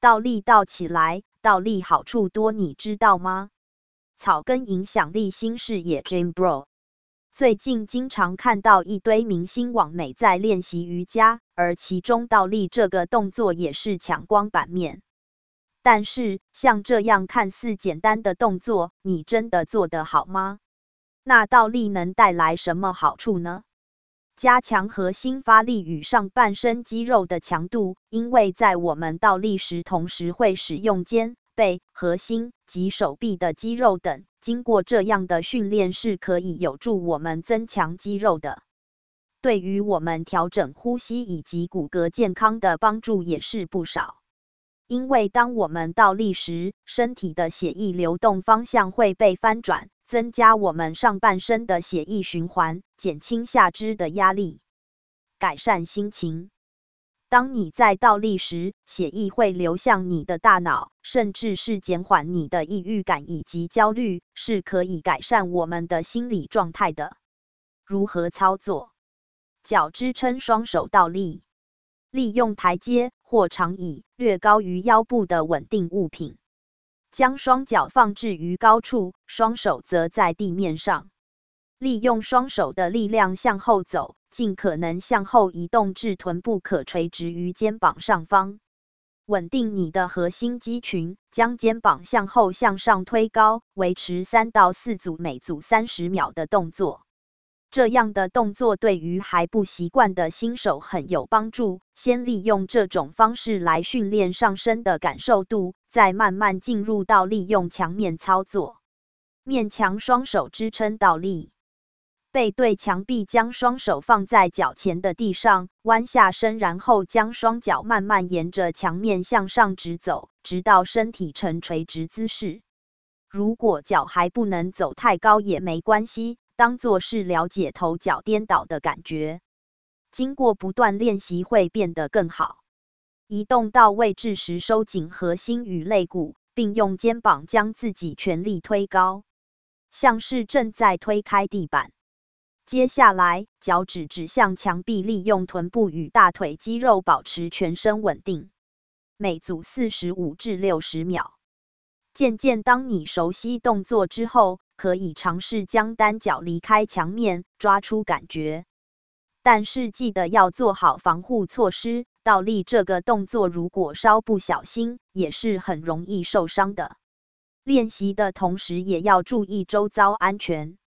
倒立倒起来，倒立好处多，你知道吗？草根影响力新视野 Jim Bro。最近经常看到一堆明星网美在练习瑜伽，而其中倒立这个动作也是抢光版面。但是，像这样看似简单的动作，你真的做得好吗？那倒立能带来什么好处呢？加强核心发力与上半身肌肉的强度，因为在我们倒立时，同时会使用肩、背、核心及手臂的肌肉等。经过这样的训练是可以有助我们增强肌肉的，对于我们调整呼吸以及骨骼健康的帮助也是不少。因为当我们倒立时，身体的血液流动方向会被翻转，增加我们上半身的血液循环，减轻下肢的压力，改善心情。当你在倒立时，血液会流向你的大脑，甚至是减缓你的抑郁感以及焦虑，是可以改善我们的心理状态的。如何操作？脚支撑双手倒立，利用台阶或长椅略高于腰部的稳定物品，将双脚放置于高处，双手则在地面上，利用双手的力量向后走，尽可能向后移动至臀部可垂直于肩膀上方，稳定你的核心肌群，将肩膀向后向上推高，维持3到4组，每组30秒的动作。这样的动作对于还不习惯的新手很有帮助，先利用这种方式来训练上身的感受度，再慢慢进入到利用墙面操作。面墙双手支撑倒立，背对墙壁，将双手放在脚前的地上，弯下身，然后将双脚慢慢沿着墙面向上直走，直到身体呈垂直姿势。如果脚还不能走太高也没关系，当作是了解头脚颠倒的感觉。经过不断练习会变得更好。移动到位置时，收紧核心与肋骨，并用肩膀将自己全力推高，像是正在推开地板。接下来，脚趾指向墙壁，利用臀部与大腿肌肉保持全身稳定。每组45至60秒。渐渐，当你熟悉动作之后，可以尝试将单脚离开墙面，抓出感觉。但是记得要做好防护措施，倒立这个动作如果稍不小心，也是很容易受伤的。练习的同时也要注意周遭安全。